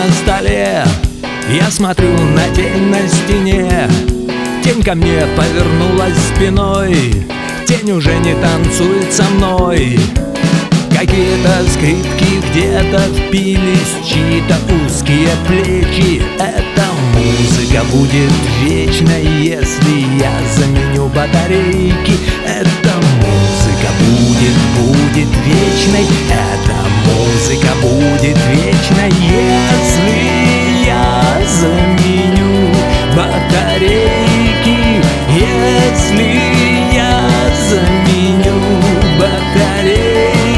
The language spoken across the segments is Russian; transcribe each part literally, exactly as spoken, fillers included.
на столе. Я смотрю на тень на стене. Тень ко мне повернулась спиной. Тень уже не танцует со мной. Какие-то скрипки где-то впились в чьи-то узкие плечи. Эта музыка будет вечной, если я заменю батарейки. Эта музыка будет, будет вечной. Эта музыка будет вечной, если я заменю батарейки. Если я заменю батарейки.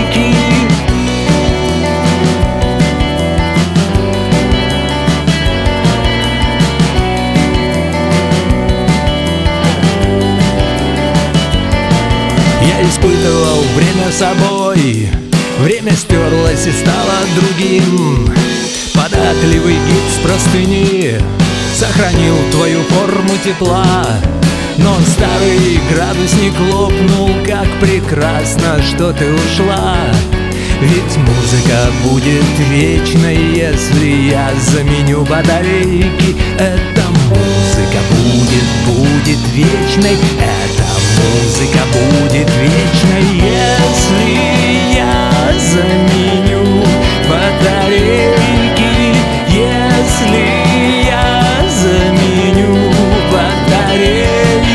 Я испытывал время собой. Время стерлось и стало другим. Податливый гипс простыни сохранил твою форму тепла. Но старый градусник лопнул. Как прекрасно, что ты ушла. Ведь музыка будет вечной, если я заменю батарейки. Эта музыка будет, будет вечной. Эта музыка будет вечной, если я заменю батарейки. Если я заменю батарейки.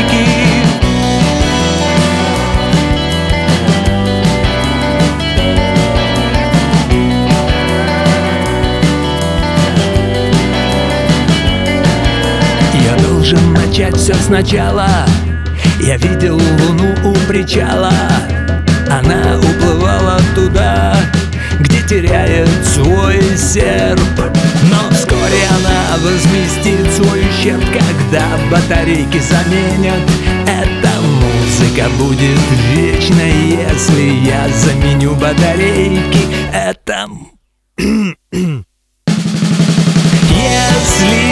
Я должен начать все сначала. Я видел луну у причала. Она уплывала туда, где теряет свой серп. Но вскоре она возместит свой ущерб, когда батарейки заменят. Эта музыка будет вечной, если я заменю батарейки. Это... Если